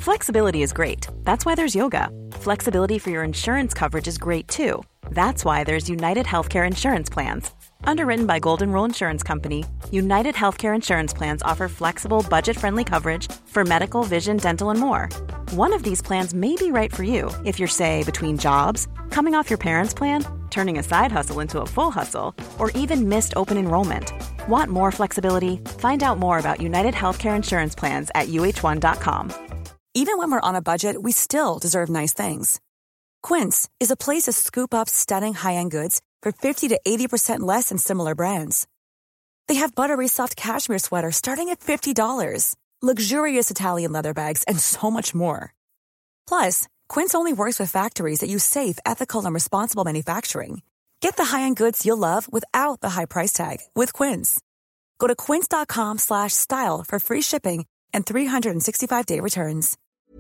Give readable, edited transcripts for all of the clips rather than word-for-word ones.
Flexibility is great. That's why there's yoga. Flexibility for your insurance coverage is great too. That's why there's United Healthcare Insurance Plans. Underwritten by Golden Rule Insurance Company, United Healthcare Insurance Plans offer flexible, budget-friendly coverage for medical, vision, dental, and more. One of these plans may be right for you if you're, say, between jobs, coming off your parents' plan, turning a side hustle into a full hustle, or even missed open enrollment. Want more flexibility? Find out more about United Healthcare Insurance Plans at uh1.com. Even when we're on a budget, we still deserve nice things. Quince is a place to scoop up stunning high-end goods for 50 to 80% less than similar brands. They have buttery soft cashmere sweaters starting at $50, luxurious Italian leather bags, and so much more. Plus, Quince only works with factories that use safe, ethical, and responsible manufacturing. Get the high-end goods you'll love without the high price tag with Quince. Go to quince.com/style for free shipping and 365-day returns.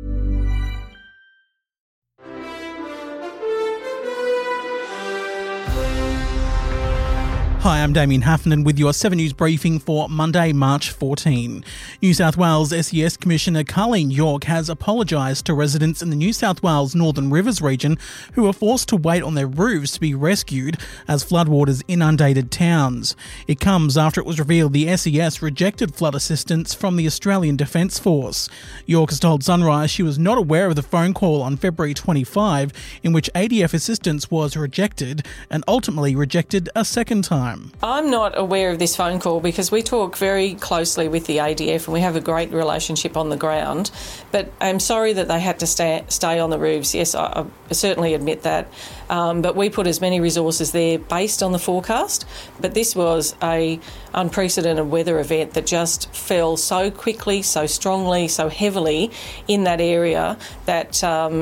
Hi, I'm Damien Heffernan with your 7 News briefing for Monday, March 14. New South Wales SES Commissioner Carleen York has apologised to residents in the New South Wales Northern Rivers region who were forced to wait on their roofs to be rescued as floodwaters inundated towns. It comes after it was revealed the SES rejected flood assistance from the Australian Defence Force. York has told Sunrise she was not aware of the phone call on February 25 in which ADF assistance was rejected and ultimately rejected a second time. I'm not aware of this phone call because we talk very closely with the ADF and we have a great relationship on the ground, but I'm sorry that they had to stay on the roofs. Yes, I certainly admit that, but we put as many resources there based on the forecast, but this was a unprecedented weather event that just fell so quickly, so strongly, so heavily in that area that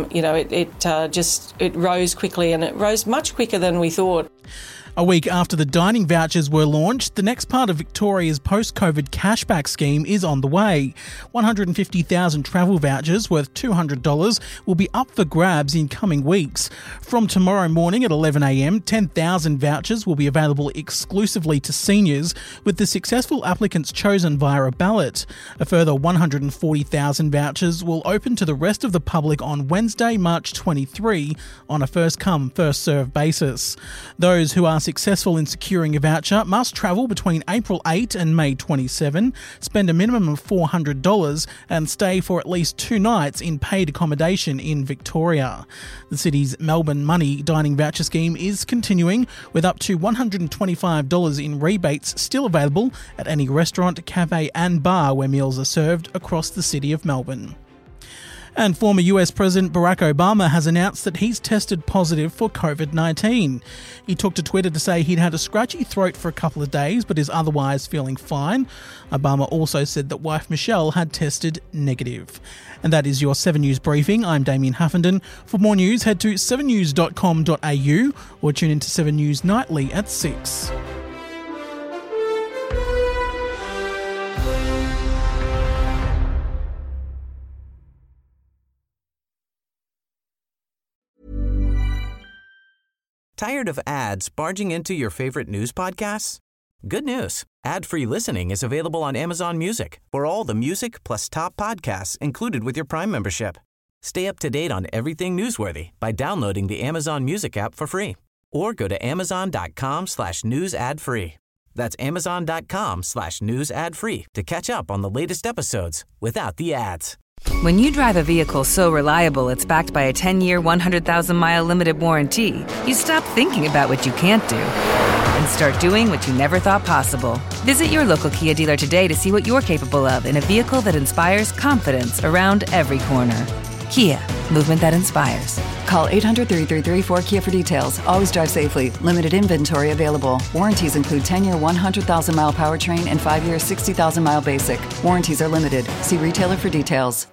it rose quickly, and it rose much quicker than we thought. A week after the dining vouchers were launched, the next part of Victoria's post-COVID cashback scheme is on the way. 150,000 travel vouchers worth $200 will be up for grabs in coming weeks. From tomorrow morning at 11am, 10,000 vouchers will be available exclusively to seniors, with the successful applicants chosen via a ballot. A further 140,000 vouchers will open to the rest of the public on Wednesday, March 23, on a first-come, first-served basis. Those who are successful in securing a voucher must travel between April 8 and May 27, spend a minimum of $400 and stay for at least 2 nights in paid accommodation in Victoria. The city's Melbourne Money dining voucher scheme is continuing, with up to $125 in rebates still available at any restaurant, cafe and bar where meals are served across the city of Melbourne. And former US President Barack Obama has announced that he's tested positive for COVID-19. He took to Twitter to say he'd had a scratchy throat for a couple of days but is otherwise feeling fine. Obama also said that wife Michelle had tested negative. And that is your 7 News briefing. I'm Damien Huffenden. For more news, head to 7news.com.au or tune into 7 News Nightly at 6. Tired of ads barging into your favorite news podcasts? Good news. Ad-free listening is available on Amazon Music for all the music plus top podcasts included with your Prime membership. Stay up to date on everything newsworthy by downloading the Amazon Music app for free or go to amazon.com/news ad free. That's amazon.com/news ad free to catch up on the latest episodes without the ads. When you drive a vehicle so reliable it's backed by a 10-year, 100,000-mile limited warranty, you stop thinking about what you can't do and start doing what you never thought possible. Visit your local Kia dealer today to see what you're capable of in a vehicle that inspires confidence around every corner. Kia, movement that inspires. Call 800-333-4KIA for details. Always drive safely. Limited inventory available. Warranties include 10-year 100,000-mile powertrain and 5-year 60,000-mile basic. Warranties are limited. See retailer for details.